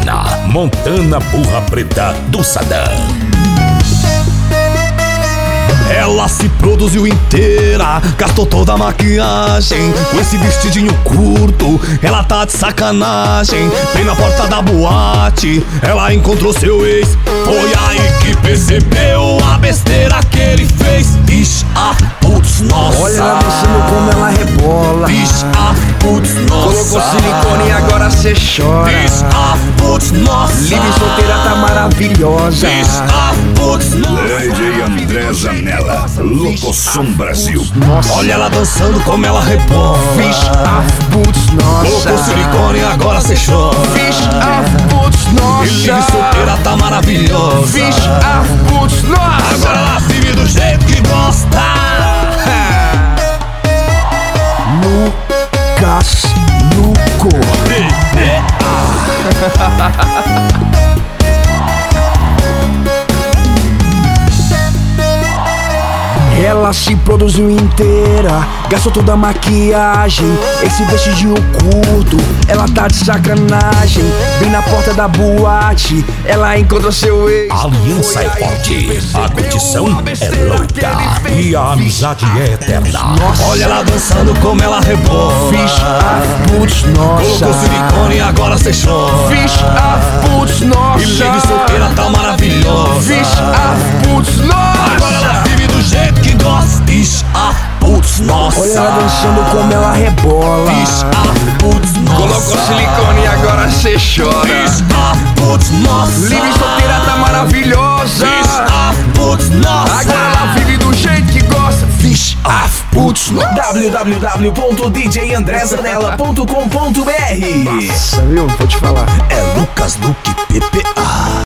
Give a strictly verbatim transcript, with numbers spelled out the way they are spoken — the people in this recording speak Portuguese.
Montana, Montana burra preta do Sadam. Ela se produziu inteira, gastou toda a maquiagem. Com esse vestidinho curto, ela tá de sacanagem. Bem na porta da boate, ela encontrou seu ex. Foi aí que percebeu a besteira que ele fez. Ixi, ah, putz, nossa. Olha ela dançando como ela rebola. Ixi, ah, putz, nossa. Colocou silicone e agora cê chora. Ixi, ah, putz, nossa. Livre solteira tá maravilhosa. Ixi, ah, putz, nossa. D J André Zanella, Locosom Brasil. Nossa. Olha ela dançando como ela rebola. Fish of boots, Colocou nossa. silicone e agora cê chora. Fish of boots, E livre nossa. solteira tá maravilhosa. Fish of boots, nossa. Agora ela vive do jeito que gosta. Lucas Luco. Ela se produziu inteira, gastou toda a maquiagem. Esse vestidinho curto, ela tá de sacanagem. Bem na porta da boate, ela encontrou seu ex. A aliança é forte, a curtição é louca e a amizade é eterna. Olha ela dançando como ela rebola. Fish of boots, Colocou nossa. silicone e agora cê chora. Fish of boots, E livre nossa. solteira tá maravilhosa. Fish of boots, Agora ela nossa. vive do jeito que gosta. Fish ah, putz, nossa. Olha ela dançando como ela rebola. Fish ah, putz, nossa. Colocou silicone e agora cê chora. Fish ah, putz, nossa. Livre solteira tá maravilhosa. Fish ah, putz, nossa. Agora ela vive do jeito que gosta. Fish ah, putz, nossa. w w w ponto d j andré zanella ponto com ponto b r. Nossa, viu? Vou te falar. É Lucas Luque P P A.